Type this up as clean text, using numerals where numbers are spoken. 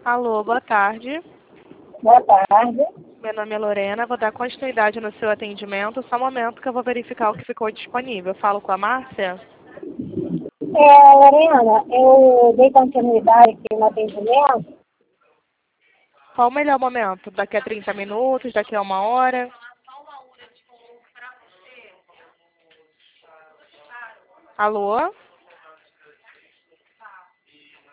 Alô, boa tarde. Boa tarde. Meu nome é Lorena, vou dar continuidade no seu atendimento. Só um momento que eu vou verificar o que ficou disponível. Eu falo com a Márcia? Lorena, eu dei continuidade aqui no atendimento. Qual o melhor momento? Daqui a 30 minutos? Daqui a 1 hora? Alô?